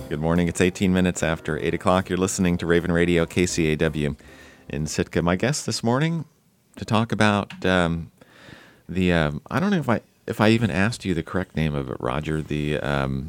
Good morning. It's 18 minutes after 8 o'clock. You're listening to Raven Radio, KCAW in Sitka. My guest this morning to talk about I don't know if I even asked you the correct name of it, Roger. The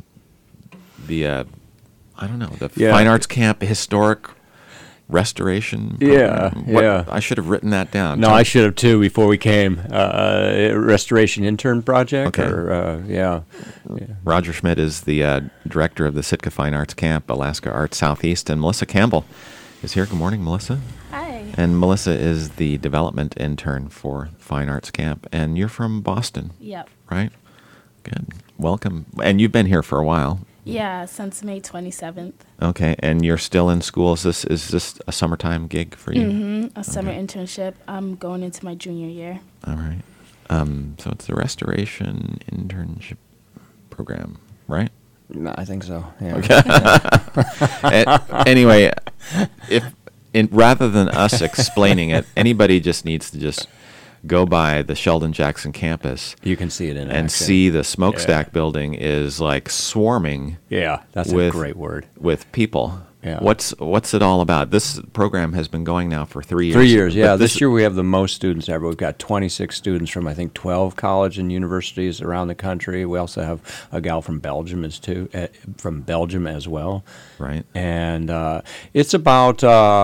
Fine Arts Camp Historic Restoration Program. I should have written that down. No, I should have too before we came. Restoration Intern Project. Okay. Roger Schmidt is the director of the Sitka Fine Arts Camp, Alaska Arts Southeast, and Melissa Campbell is here. Good morning, Melissa. Hi. And Melissa is the development intern for Fine Arts Camp, and you're from Boston. Yep. Right? Good. Welcome. And you've been here for a while. Yeah, since May 27th. Okay, and you're still in school. Is this a summertime gig for you? Mm-hmm. A summer internship. I'm going into my junior year. All right. So it's the Restoration Internship Program, right? No, I think so. Yeah. Okay. Anyway, rather than us explaining it, anybody just needs to just go by the Sheldon Jackson campus. You can see it in and action. See the smokestack building is like swarming. Yeah, that's a great word. With people. Yeah. What's it all about? This program has been going now for 3 years. 3 years, yeah. This year we have the most students ever. We've got 26 students from, I think, 12 colleges and universities around the country. We also have a gal from Belgium as well. Right. And it's about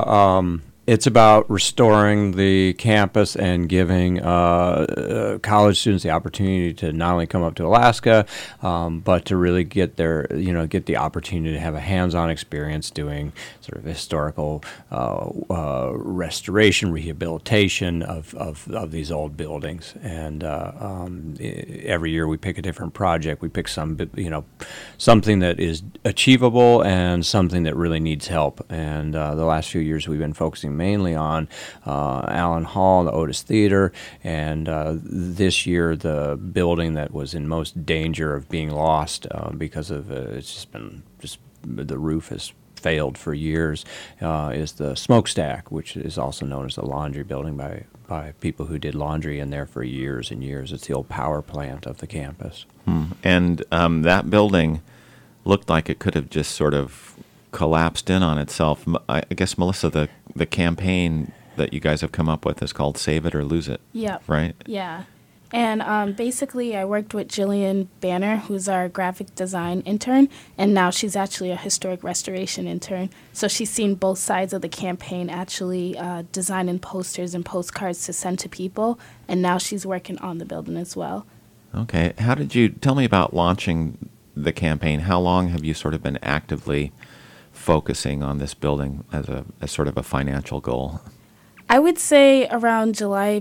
restoring the campus and giving college students the opportunity to not only come up to Alaska, but to really get the opportunity to have a hands-on experience doing sort of historical restoration, rehabilitation of these old buildings. And every year we pick a different project. We pick something that is achievable and something that really needs help. And the last few years we've been focusing mainly on Allen Hall, the Otis Theater, and this year the building that was in most danger of being lost because of the roof has failed for years is the smokestack, which is also known as the laundry building by people who did laundry in there for years and years. It's the old power plant of the campus. And that building looked like it could have just sort of collapsed in on itself. I guess, Melissa, the campaign that you guys have come up with is called Save It or Lose It. Yep. Right? Yeah. And basically I worked with Jillian Banner, who's our graphic design intern, and now she's actually a historic restoration intern. So she's seen both sides of the campaign, actually designing posters and postcards to send to people, and now she's working on the building as well. Okay. Tell me about launching the campaign. How long have you sort of been actively focusing on this building as sort of a financial goal? I would say around June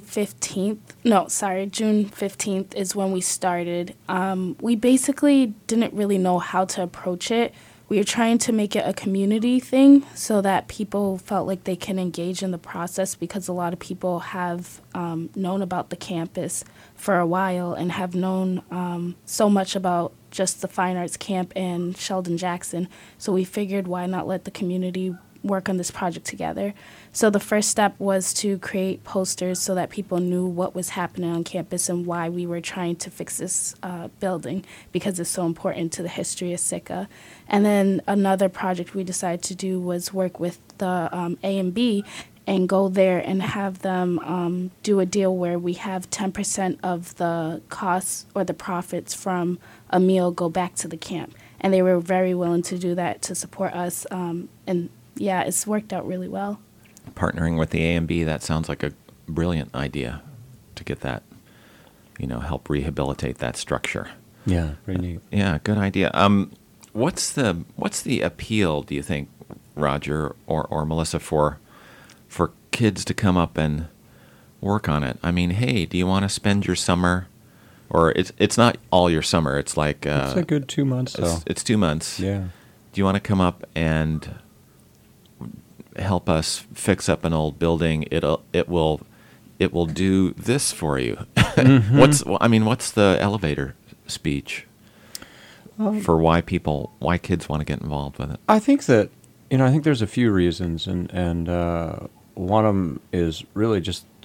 15th is when we started. We basically didn't really know how to approach it. We were trying to make it a community thing so that people felt like they can engage in the process, because a lot of people have known about the campus for a while and have known so much about just the Fine Arts Camp and Sheldon Jackson. So we figured, why not let the community work on this project together? So the first step was to create posters so that people knew what was happening on campus and why we were trying to fix this building, because it's so important to the history of Sitka. And then another project we decided to do was work with the A&B and go there and have them do a deal where we have 10% of the costs or the profits from a meal go back to the camp. And they were very willing to do that to support us. And yeah, it's worked out really well. Partnering with the A&B, that sounds like a brilliant idea to get that, help rehabilitate that structure. Yeah, pretty neat. Yeah, good idea. What's the appeal, do you think, Roger or Melissa, for kids to come up and work on it? I mean, hey, do you want to spend your summer? Or it's not all your summer. It's like it's a good 2 months. It's 2 months. Yeah. Do you want to come up and help us fix up an old building? It will do this for you. Mm-hmm. What's the elevator speech for why kids want to get involved with it? I think that I think there's a few reasons, and one of them is really just the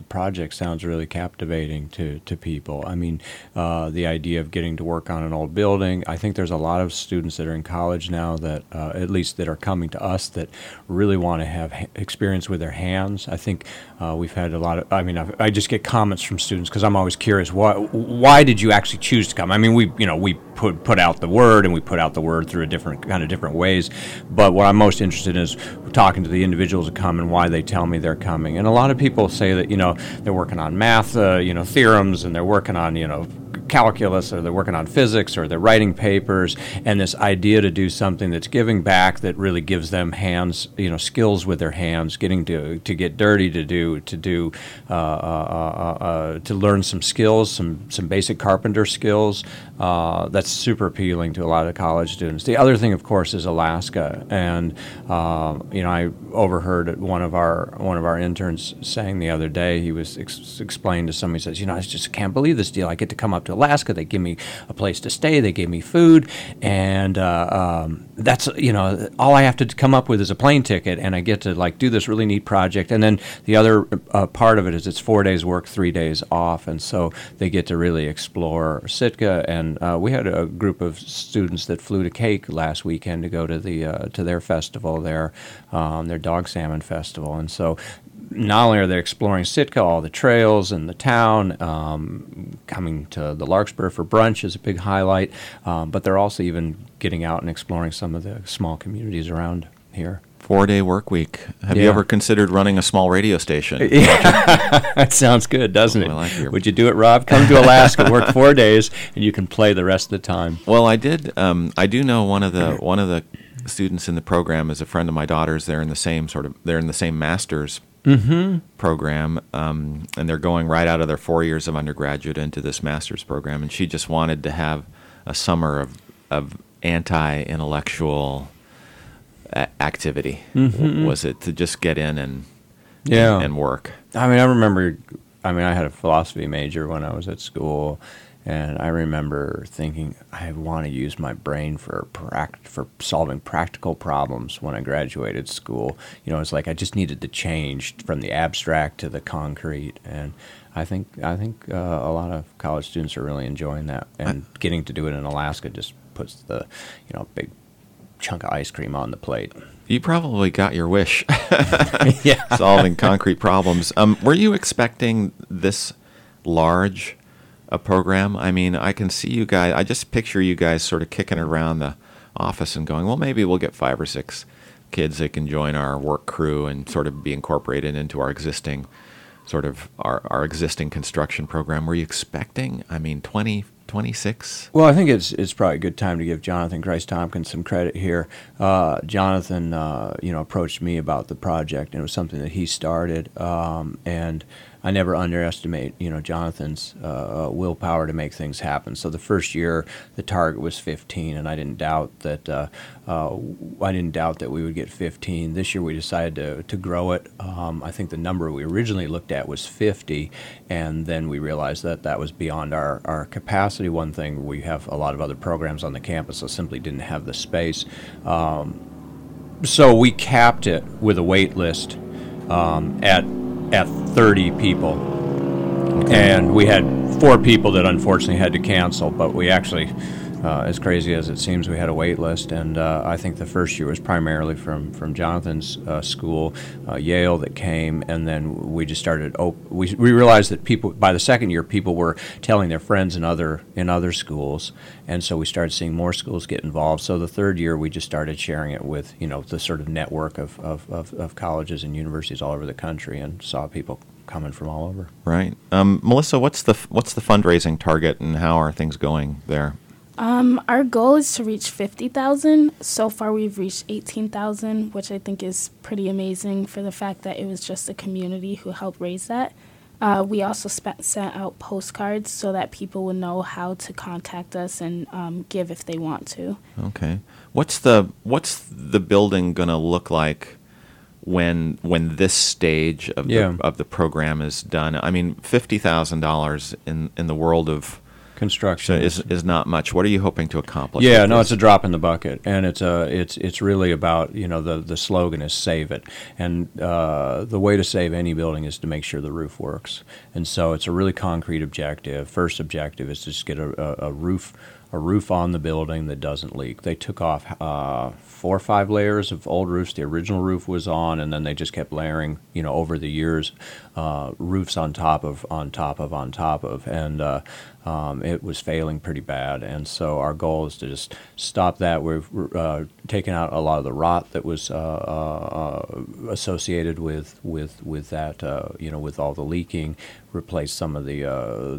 project sounds really captivating to people. I mean, the idea of getting to work on an old building. I think there's a lot of students that are in college now that, at least that are coming to us, that really want to have experience with their hands. I think we've had a lot of, I mean, I just get comments from students because I'm always curious, why did you actually choose to come? I mean, we put out the word, and we put out the word through a different ways. But what I'm most interested in is talking to the individuals that come and why they tell me they're coming. And a lot of people say that, they're working on math, theorems, and they're working on, calculus, or they're working on physics, or they're writing papers, and this idea to do something that's giving back, that really gives them hands, skills with their hands, getting to get dirty, to learn some skills, some basic carpenter skills. That's super appealing to a lot of college students. The other thing, of course, is Alaska, and I overheard one of our interns saying the other day. He was explaining to somebody, he says, I just can't believe this deal. I get to come up to Alaska. They give me a place to stay. They give me food, and that's all I have to come up with is a plane ticket, and I get to do this really neat project. And then the other part of it is it's 4 days work, 3 days off, and so they get to really explore Sitka. And we had a group of students that flew to Cake last weekend to go to their festival there, their dog salmon festival, and so. Not only are they exploring Sitka, all the trails and the town, coming to the Larkspur for brunch is a big highlight, but they're also even getting out and exploring some of the small communities around here. 4-day work week. Have you ever considered running a small radio station? Yeah. That sounds good, doesn't it? Would you do it, Rob? Come to Alaska, work 4 days, and you can play the rest of the time. Well, I did. I do know one of the students in the program is a friend of my daughter's. They're in the same master's program, and they're going right out of their 4 years of undergraduate into this master's program. And she just wanted to have a summer of anti-intellectual activity. Was it to just get in and work? I mean, I remember. I had a philosophy major when I was at school. And I remember thinking, I want to use my brain for solving practical problems when I graduated school. It's like I just needed to change from the abstract to the concrete. And I think a lot of college students are really enjoying that. And getting to do it in Alaska just puts the big chunk of ice cream on the plate. You probably got your wish. Solving concrete problems. Were you expecting this large a program? I mean, I can see you guys, I just picture you guys sort of kicking around the office and going, well, maybe we'll get 5 or 6 kids that can join our work crew and sort of be incorporated into our existing our existing construction program. Were you expecting, 20, 26? Well, I think it's probably a good time to give Jonathan Grice-Tompkins some credit here. Jonathan, approached me about the project, and it was something that he started, and I never underestimate, Jonathan's willpower to make things happen. So the first year, the target was 15, and I didn't doubt that we would get 15. This year, we decided to grow it. I think the number we originally looked at was 50, and then we realized that was beyond our capacity. One thing, we have a lot of other programs on the campus, so simply didn't have the space. So we capped it with a wait list at 30 people. Okay. And we had 4 people that unfortunately had to cancel, but we actually, as crazy as it seems, we had a wait list. And I think the first year was primarily from Jonathan's school, Yale, that came, and then we just started. We realized that people, by the second year, people were telling their friends in other schools, and so we started seeing more schools get involved. So the third year, we just started sharing it with the sort of network of colleges and universities all over the country, and saw people coming from all over. Right, Melissa, what's the fundraising target, and how are things going there? Our goal is to reach 50,000. So far, we've reached 18,000, which I think is pretty amazing for the fact that it was just the community who helped raise that. We also sent out postcards so that people would know how to contact us and give if they want to. Okay. What's the building going to look like when this stage of the program is done? I mean, $50,000 in the world of Construction is not much. What are you hoping to accomplish? Yeah, with no, this? it's a drop in the bucket, and it's really about, the slogan is save it, and the way to save any building is to make sure the roof works, and so it's a really concrete objective. First objective is to just get a roof on the building that doesn't leak. They took off 4 or 5 layers of old roofs. The original roof was on, and then they just kept layering, over the years, roofs on top of, and it was failing pretty bad. And so our goal is to just stop that. We've taken out a lot of the rot that was associated with that, with all the leaking. Replaced some of the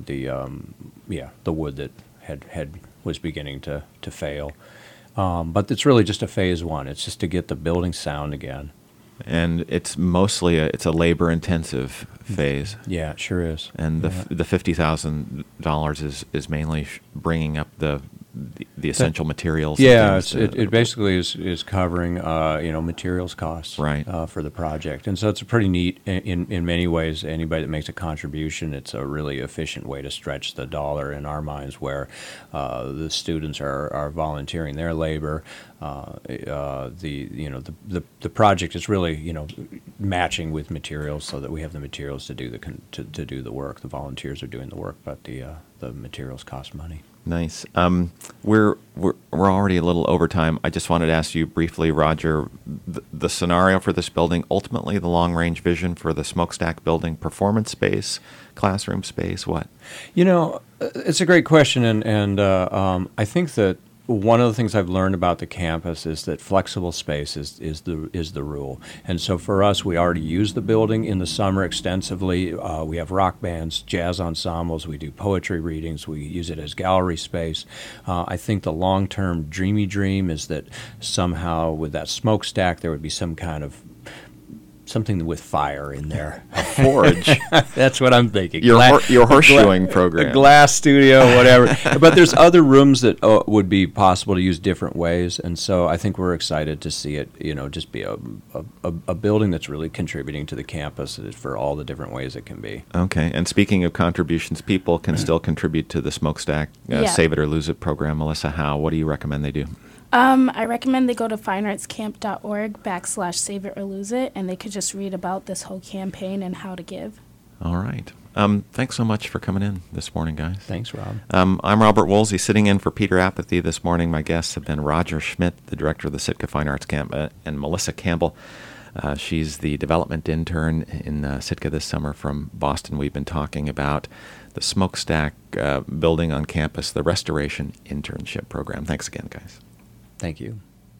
wood that had was beginning to fail. But it's really just a phase one. It's just to get the building sound again. And it's mostly it's a labor-intensive phase. Yeah, it sure is. And the $50,000 is mainly bringing up the essential materials. Yeah, it basically is covering materials costs, right, for the project, and so it's a pretty neat in many ways. Anybody that makes a contribution, it's a really efficient way to stretch the dollar in our minds, where the students are volunteering their labor. The project is really matching with materials, so that we have the materials to do to do the work. The volunteers are doing the work, but the materials cost money. Nice. We're already a little over time. I just wanted to ask you briefly, Roger, the scenario for this building, ultimately the long-range vision for the smokestack building, performance space, classroom space, what? It's a great question, and I think that one of the things I've learned about the campus is that flexible space is the rule. And so for us, we already use the building in the summer extensively. We have rock bands, jazz ensembles, we do poetry readings, we use it as gallery space. I think the long-term dreamy dream is that somehow with that smokestack there would be some kind of something with fire in there. A forge. That's what I'm thinking. Your horseshoeing program. A glass studio, whatever. But there's other rooms that would be possible to use different ways. And so I think we're excited to see it, just be a building that's really contributing to the campus for all the different ways it can be. Okay. And speaking of contributions, people can still contribute to the Smokestack Save It or Lose It program. Melissa, how? What do you recommend they do? I recommend they go to fineartscamp.org/save it or lose it, and they could just read about this whole campaign and how to give. All right. Thanks so much for coming in this morning, guys. Thanks, Rob. I'm Robert Woolsey, sitting in for Peter Apathy this morning. My guests have been Roger Schmidt, the director of the Sitka Fine Arts Camp, and Melissa Campbell. She's the development intern in Sitka this summer from Boston. We've been talking about the Smokestack building on campus, the Restoration Internship Program. Thanks again, guys. Thank you.